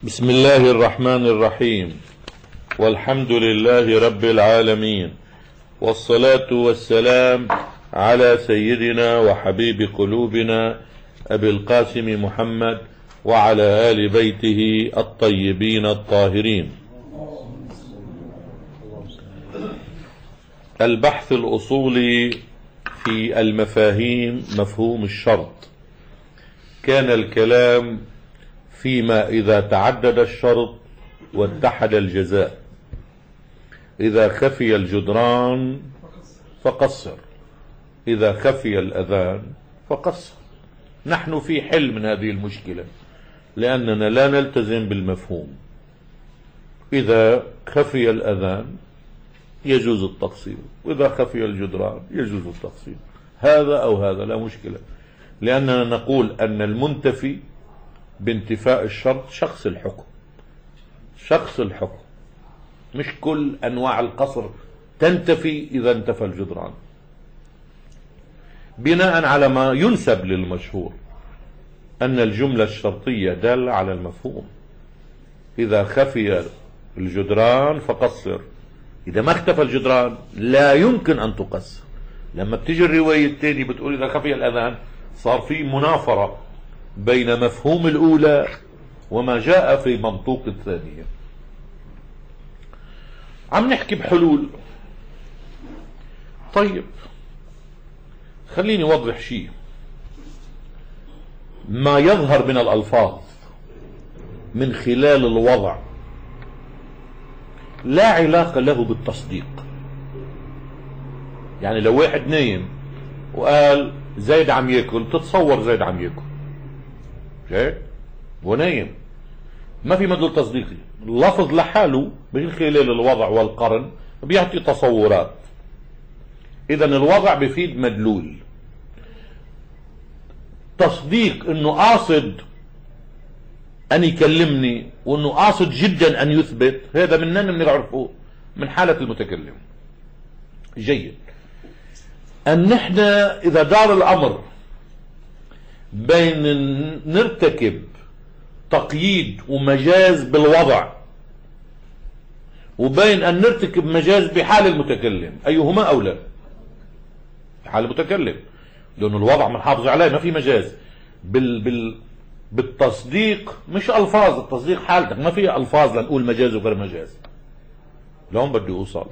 بسم الله الرحمن الرحيم، والحمد لله رب العالمين، والصلاة والسلام على سيدنا وحبيب قلوبنا أبي القاسم محمد وعلى آل بيته الطيبين الطاهرين. البحث الأصولي في المفاهيم. مفهوم الشرط. كان الكلام فيما إذا تعدد الشرط واتحد الجزاء. إذا خفي الجدران فقصر، إذا خفي الأذان فقصر. نحن في حل من هذه المشكلة، لأننا لا نلتزم بالمفهوم. إذا خفي الأذان يجوز التقصير، وإذا خفي الجدران يجوز التقصير. هذا أو هذا لا مشكلة، لأننا نقول أن المنتفي بانتفاء الشرط شخص الحكم. شخص الحكم، مش كل أنواع القصر تنتفي إذا انتفى الجدران، بناء على ما ينسب للمشهور أن الجملة الشرطية دالة على المفهوم. إذا خفي الجدران فقصر، إذا ما اختفى الجدران لا يمكن أن تقصر. لما بتيجي الرواية الثانية بتقول إذا خفي الأذان، صار في منافرة بين مفهوم الأولى وما جاء في منطوق الثانية. عم نحكي بحلول. طيب خليني أوضح شيء. ما يظهر من الألفاظ من خلال الوضع لا علاقة له بالتصديق. يعني لو واحد نايم وقال زيد عم ياكل، تتصور زيد عم ياكل شيء ونايم، ما في مدلول تصديقي. اللفظ لحاله من خلال الوضع والقرن بيعطي تصورات. إذا الوضع بفيد مدلول. تصديق انه قاصد ان يكلمني وانه قاصد جدا ان يثبت، هذا مننا بنعرفه من حالة المتكلم. جيد ان نحن اذا دار الامر بين نرتكب تقييد ومجاز بالوضع وبين ان نرتكب مجاز بحال المتكلم، ايهما اولى؟ حال المتكلم، لأنه الوضع منحافظ عليه، ما في مجاز. بالتصديق مش ألفاظ، التصديق حالتك ما في ألفاظ لنقول مجاز وغير مجاز. لهم بدي أوصل،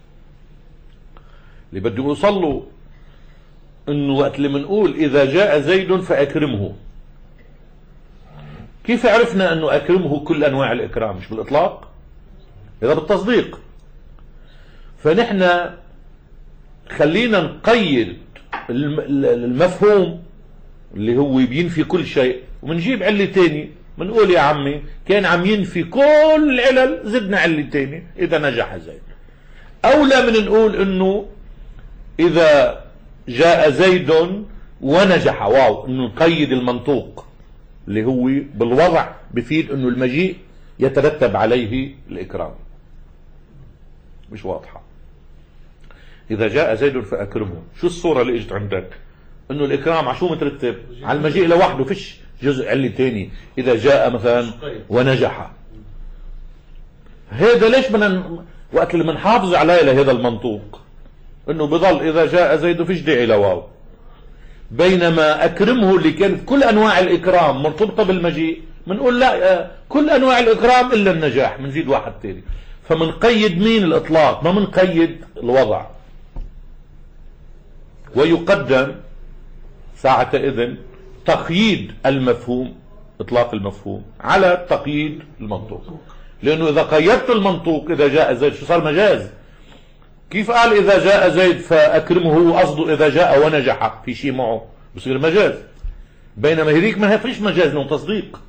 اللي بدي أوصل له إنه وقت اللي منقول إذا جاء زيد فأكرمه، كيف عرفنا إنه أكرمه كل أنواع الإكرام؟ مش بالإطلاق، إذا بالتصديق. فنحن خلينا نقيد المفهوم اللي هو بينفي كل شيء، ومنجيب علة تاني منقول يا عمي كان عم ينفي كل العلل، زدنا علة تاني إذا نجح زيد. أولى من نقول إنه إذا جاء زيد ونجح، واو، إنه نقيد المنطوق اللي هو بالوضع بفيد إنه المجيء يترتب عليه الإكرام. مش واضحة. إذا جاء زيد فأكرمه، شو الصورة اللي اجت عندك؟ إنه الإكرام على شو مترتب؟ على المجيء لوحده، فيش جزء علي تاني. إذا جاء مثلا ونجح، هذا ليش بدنا وقت اللي بنحافظ عليه لهذا المنطوق إنه بضل إذا جاء زيد فيش داعي لواو، بينما أكرمه اللي كانت كل أنواع الإكرام مرتبطة بالمجيء بنقول لا، كل أنواع الإكرام إلا النجاح، بنزيد واحد تاني. فمنقيد مين؟ الإطلاق، ما منقيد الوضع. ويقدم ساعتئذ تقييد المفهوم، إطلاق المفهوم على تقييد المنطوق. لأنه إذا قيدت المنطوق إذا جاء زيد شو صار؟ مجاز. كيف قال إذا جاء زيد فأكرمه؟ قصده إذا جاء ونجح في شيء معه بصير مجاز، بينما هذيك ما فيش مجاز، لأنه تصديق.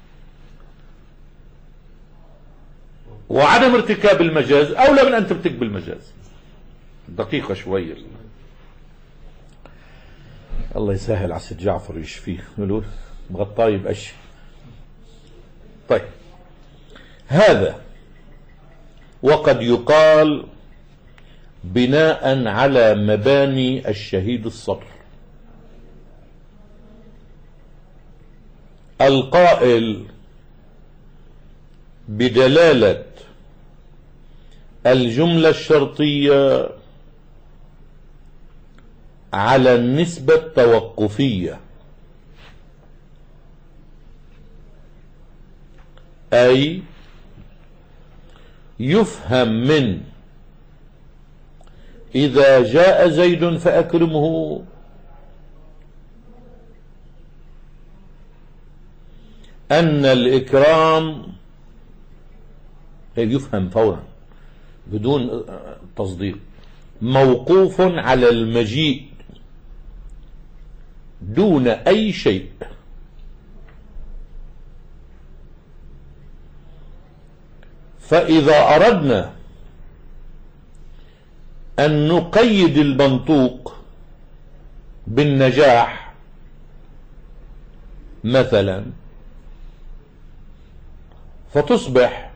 وعدم ارتكاب المجاز أولى من أن ترتكب المجاز. دقيقة شوية، الله يسهل على سيد جعفر يشفيه، يقولوا مغطاي بأشي. طيب هذا وقد يقال بناء على مباني الشهيد الصدر. القائل بدلالة الجملة الشرطية على النسبة التوقفية، أي يفهم من إذا جاء زيد فأكرمه أن الإكرام يفهم فورا بدون تصديق موقوف على المجيء دون أي شيء، فإذا أردنا أن نقيد المنطوق بالنجاح مثلا، فتصبح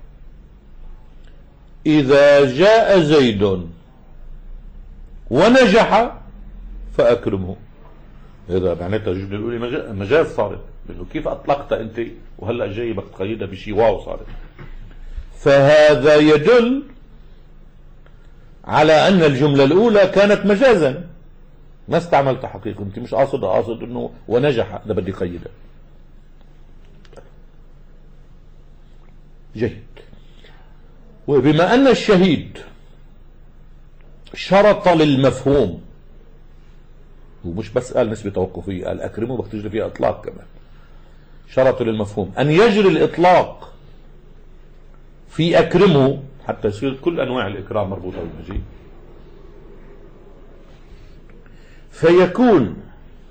إذا جاء زيد ونجح فأكرمه. إذا معناتها الجملة الأولى مجاز صارت، لأنه كيف أطلقت أنت وهلأ جاي بدك تقيدها بشيء واو صارت. فهذا يدل على أن الجملة الأولى كانت مجازا، ما استعملت حقيقة، أنت مش قاصد أنه ونجح، ده بدي قيدها. جيد. وبما أن الشهيد شرط للمفهوم، ومش بس قال نسبة توقفية، قال أكرمه بختجري فيها إطلاق كمان، شرط للمفهوم أن يجري الإطلاق في أكرمه حتى يصير كل أنواع الإكرام مربوطة بالمجيء، فيكون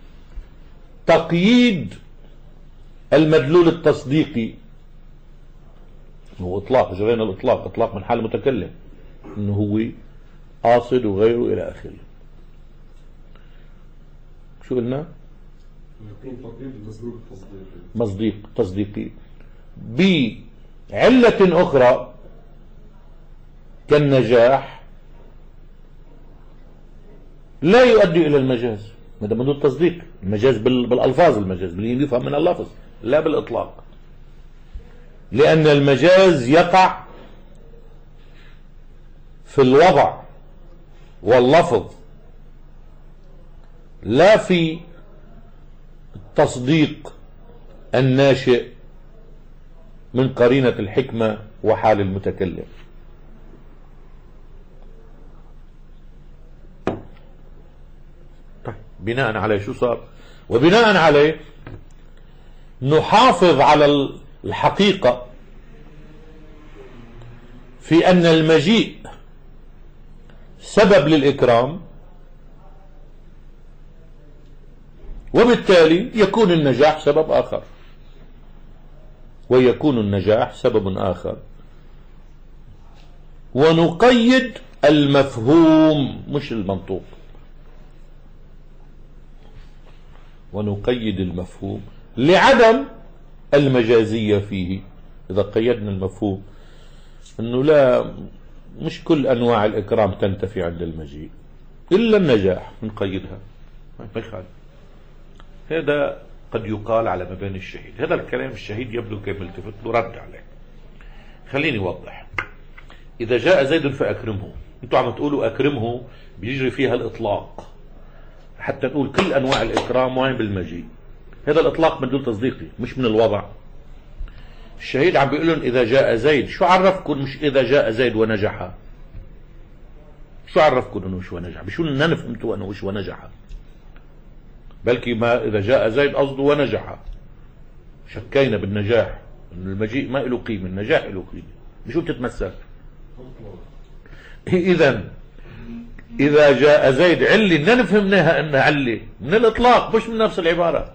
تقييد المدلول التصديقي هو إطلاق، جرينا الإطلاق، إطلاق من حال المتكلم إنه هو قاصد وغيره إلى آخره. شو قلنا؟ مصديق تصديقي بعلة أخرى كالنجاح لا يؤدي إلى المجاز، هذا من التصديق. المجاز بالألفاظ، المجاز باللي يفهم من اللفظ لا بالإطلاق، لأن المجاز يقع في الوضع واللفظ لا في التصديق الناشئ من قرينة الحكمة وحال المتكلم. طيب بناء عليه شو صار؟ وبناء عليه نحافظ على الحقيقة في أن المجيء سبب للإكرام، وبالتالي يكون النجاح سبب آخر، ويكون النجاح سبب آخر، ونقيد المفهوم مش المنطوق، ونقيد المفهوم لعدم المجازية فيه. إذا قيدنا المفهوم أنه لا، مش كل أنواع الإكرام تنتفي عند المجيء إلا النجاح، نقيدها ما يخالف. هذا قد يقال على مباني الشهيد. هذا الكلام الشهيد يبدو كان ملتفت له، رد عليه. خليني أوضح. إذا جاء زيد فأكرمه، أنتوا عم تقولوا أكرمه بيجري فيها الإطلاق حتى نقول كل أنواع الإكرام وين بالمجيء. هذا الإطلاق مدلول تصديقي مش من الوضع. الشهيد عم بيقول لهم إذا جاء زيد، شو عرفكم مش إذا جاء زيد ونجح؟ شو عرفكم إنه شو ونجح؟ بشو إننا فهمتوا إنه شو ونجح؟ بلكي ما إذا جاء زيد قصده ونجح، شكينا بالنجاح، إنه المجيء ما له قيمة، النجاح له قيمة. بشو بتتمثل؟ إذا جاء زيد علي، إننا فهمناها إنها علي من الإطلاق مش من نفس العبارة.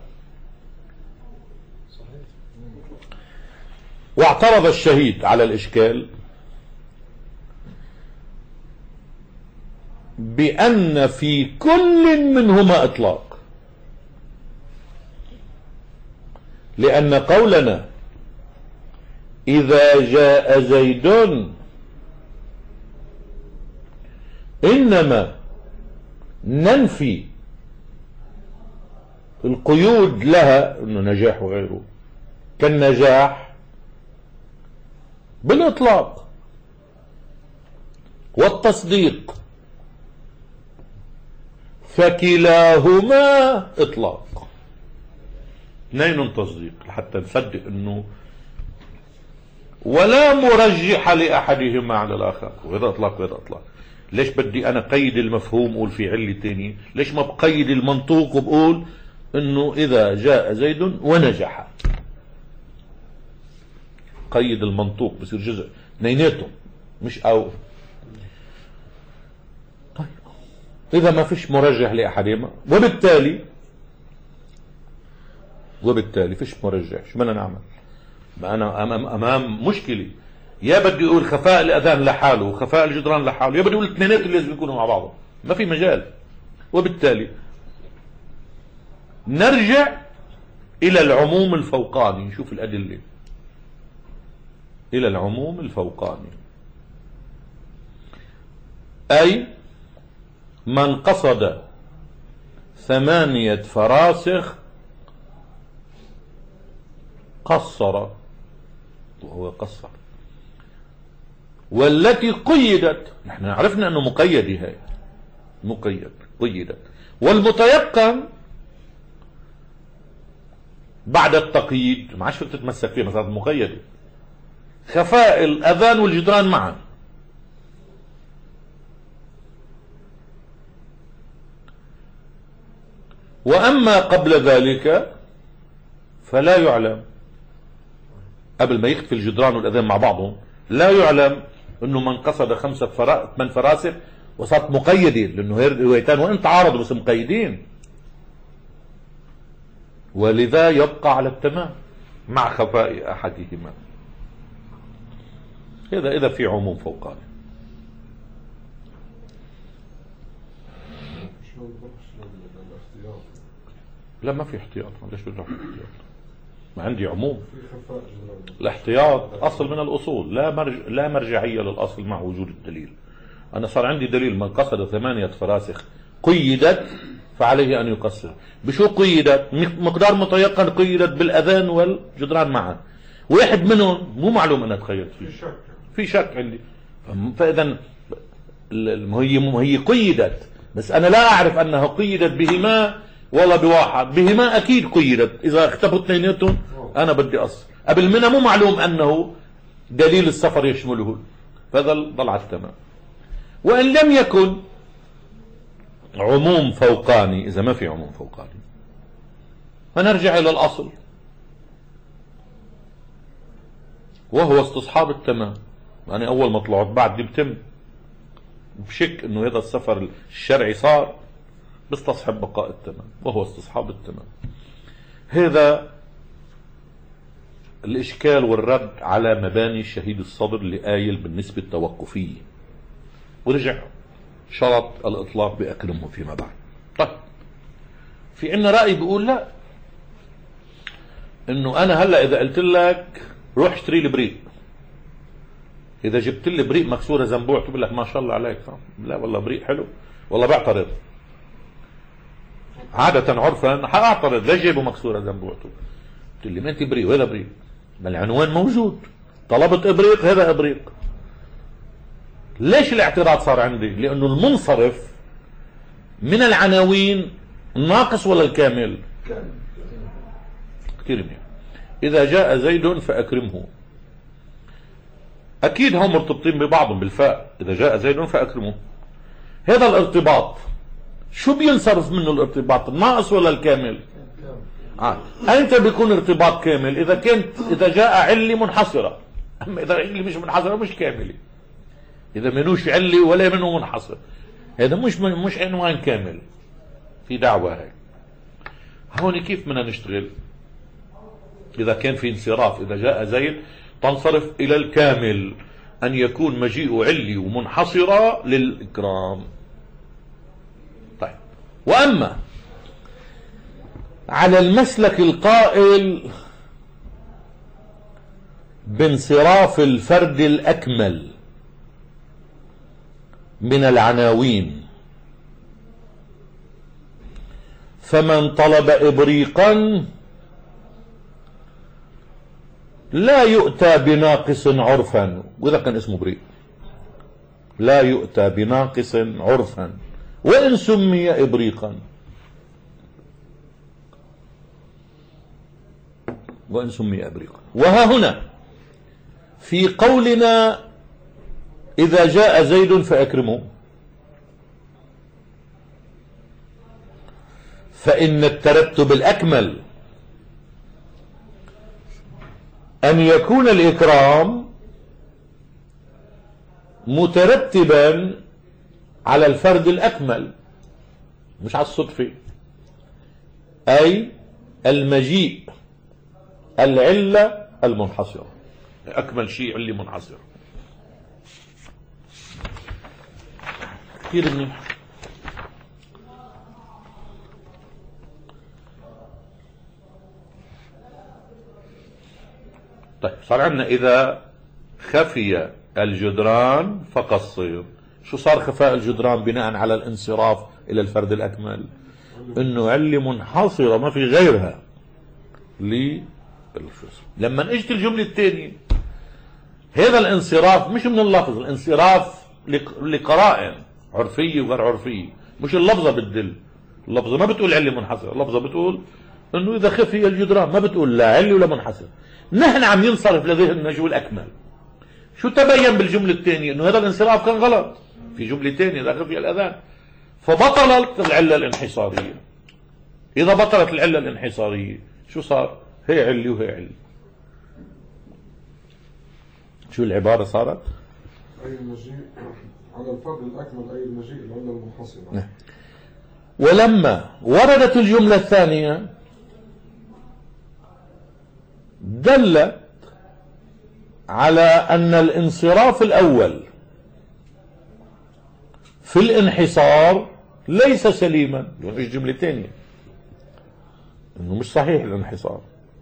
واعترض الشهيد على الإشكال بأن في كل منهما إطلاق، لأن قولنا إذا جاء زيد إنما ننفي القيود لها، إنه نجاح وغيره، كالنجاح بالإطلاق والتصديق، فكلاهما إطلاق، اثنين تصديق لحتى نصدق انه ولا مرجح لأحدهما على الآخر، وهذا إطلاق وهذا إطلاق. ليش بدي أنا قيد المفهوم وقول في علة تانية؟ ليش ما بقيد المنطوق وبقول انه إذا جاء زيد ونجح؟ قيد المنطوق بصير جزء اثنيناتهم مش أو. طيب إذا ما فيش مرجح لأحدهما وبالتالي فيش مرجح، شو بدنا نعمل؟ ما أنا أمام مشكلة، يا بدي أقول خفاء الأذان لحاله وخفاء الجدران لحاله، يا بدي أقول الاثنينات اللي لازم يكونوا مع بعضهم، ما في مجال. وبالتالي نرجع إلى العموم الفوقاني، نشوف الأدلة إلى العموم الفوقاني، أي من قصد 8 فراسخ قصر، وهو قصر. والتي قيدت، نحن عرفنا أنه مقيد، هاي مقيد قيدت. والمتيقن بعد التقييد ما عادش فيك تتمسك فيها، مثلا مقيدة خفاء الأذان والجدران معا. وأما قبل ذلك فلا يعلم، قبل ما يختفي الجدران والأذان مع بعضهم لا يعلم أنه من قصد 8 فراسخ وصارت مقيدة، لأنه هي روايتان وإن تعارضوا بس مقيدين، ولذا يبقى على التمام مع خفاء أحدهما. إذا في عموم فوقاني. لا ما في احتياط، ليش بدنا احتياط؟ ما عندي عموم. الاحتياط أصل من الأصول، لا مرجعية للأصل مع وجود الدليل. أنا صار عندي دليل من قصد 8 فراسخ قيدت فعليه أن يقصر. بشو قيدت؟ مقدار متيقن قيدت بالأذان والجدران معا، واحد منهم مو معلوم أنا تخيلت فيه، في شك عندي. فإذا هي قيدت، بس أنا لا أعرف أنها قيدت بهما ولا بواحد، بهما أكيد قيدت. إذا اختفوا اثنيناتهم أنا بدي أصل، قبل منها مو معلوم أنه دليل السفر يشمله، فهذا ضل على التمام. وإن لم يكن عموم فوقاني، إذا ما في عموم فوقاني فنرجع إلى الأصل وهو استصحاب التمام. يعني أول ما طلعت بعد دي بتم بشك أنه هذا السفر الشرعي صار باستصحب بقاء التمام، وهو استصحاب التمام. هذا الإشكال والرد على مباني شهيد الصدر لآيل بالنسبة التوقفية، ورجع شرط الإطلاق بأكرمه فيما بعد. طيب في عنا رأي بيقول لا، إنه أنا هلأ إذا قلت لك روح اشتري لي بريق، إذا جبت لي بريق مكسورة زنبوع تقول لك ما شاء الله عليك، لا والله بريق حلو، والله بعترض. عادة عرفا حأعترض، ليش جايبه مكسورة زنبوعته؟ قلت لي ما انت بريق وهذا بريق، ما العنوان موجود، طلبت ابريق هذا ابريق. ليش الاعتراض صار عندي؟ لانه المنصرف من العناوين الناقص ولا الكامل؟ كثير منيح. اذا جاء زيد فاكرمه، اكيد هم مرتبطين ببعضهم بالفاء، اذا جاء زيد فاكرمه. هذا الارتباط شو بينصرف منه الارتباط، الناقص ولا الكامل؟ أنت بيكون ارتباط كامل إذا جاء علة منحصرة، أما إذا علة مش منحصرة مش كاملة. إذا منوش علة ولا منه منحصر هذا مش عنوان كامل، في دعوة هاي. هون كيف بدنا نشتغل؟ إذا كان في انصراف، إذا جاء زيد تنصرف إلى الكامل، أن يكون مجيء علي ومنحصرة للإكرام. طيب وأما على المسلك القائل بانصراف الفرد الأكمل من العناوين، فمن طلب إبريقا لا يؤتى بناقص عرفا، وإذا كان اسمه بريء. لا يؤتى بناقص عرفا وإن سمي إبريقا. وإن سمي إبريقا. وها هنا في قولنا إذا جاء زيد فأكرمه، فإن الترتب الأكمل أن يكون الإكرام مترتبا على الفرد الأكمل مش على الصدفة، أي المجيء العلة المنحصرة، أكمل شيء علة منحصرة. كثير منيح. طيب صار عندنا إذا خفي الجدران فقصر. شو صار خفاء الجدران بناء على الانصراف إلى الفرد الأكمل؟ إنه علة منحصرة ما في غيرها. لما اجت الجملة الثانية هذا الانصراف مش من اللفظ، الانصراف لقرائن عرفية وغير عرفية، مش اللفظة بتدل. اللفظة ما بتقول علة منحصرة، اللفظة بتقول انه اذا خفي الجدران، ما بتقول لا علة ولا منحصر. نحن عم ينصرف لذهننا شو الاكمل. شو تبين بالجملة الثانية؟ انه هذا الانصراف كان غلط في جملة ثانية اذا خفي الاذان، فبطلت العلة الانحصارية. اذا بطلت العلة الانحصارية شو صار؟ هي علة وهي علة. شو العبارة صارت؟ أي المجيء على الفرد الأكمل، أي المجيء العلة المنحصرة. ولما وردت الجملة الثانية دلت على أن الانصراف الأول في الانحصار ليس سليما. ايش جملة ثانية؟ انه مش صحيح الانحصار.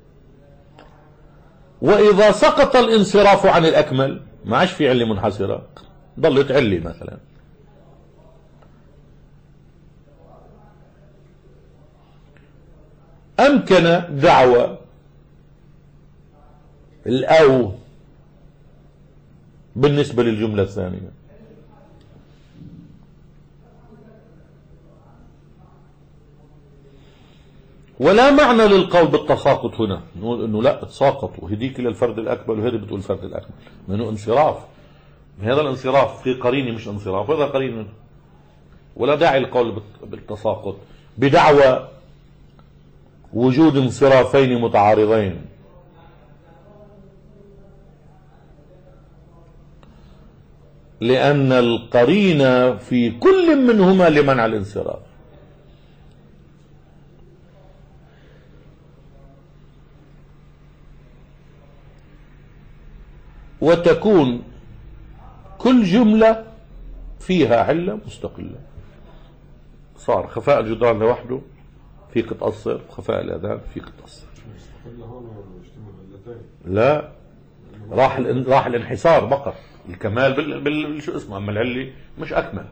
وإذا سقط الانصراف عن الأكمل ما عادش في علة منحصرة، ضلت علة مثلا. أمكن دعوى الأو بالنسبة للجملة الثانية. ولا معنى للقول بالتساقط هنا، نقول انه لا تساقطوا هديك للفرد الاكمل وهذه بتقول الفرد الاكمل، لانه انصراف. هذا الانصراف في قرينه مش انصراف، هذا قرينه. ولا داعي للقول بالتساقط بدعوى وجود انصرافين متعارضين. لأن القرينة في كل منهما لمنع الانصراف. وتكون كل جملة فيها علة مستقلة. صار خفاء الجدران لوحده فيك تقصر، خفاء الأذان فيك تقصر. لا، راح الانحصار بقى، الكمال شو اسمه، أما العلة مش أكمل.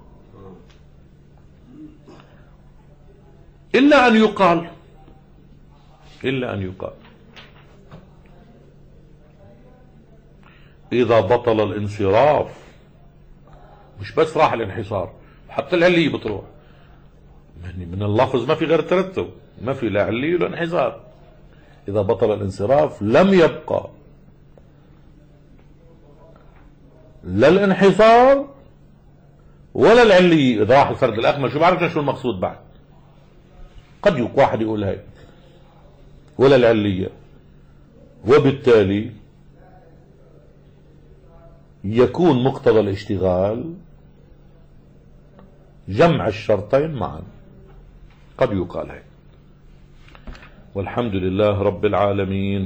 إلا أن يقال إذا بطل الانصراف، مش بس راح الانحصار، حتى العلية بتروح. من اللفظ ما في غير ترتب، ما في لا علية ولا انحصار. إذا بطل الانصراف لم يبقى لا الانحصار ولا العلية. إذا راح الفرد الأكمل شو بعرفنا شو المقصود بعد، قد واحد يقول هيك، ولا العلية. وبالتالي يكون مقتضى الاشتغال جمع الشرطين معا. قد يقال هيك. والحمد لله رب العالمين.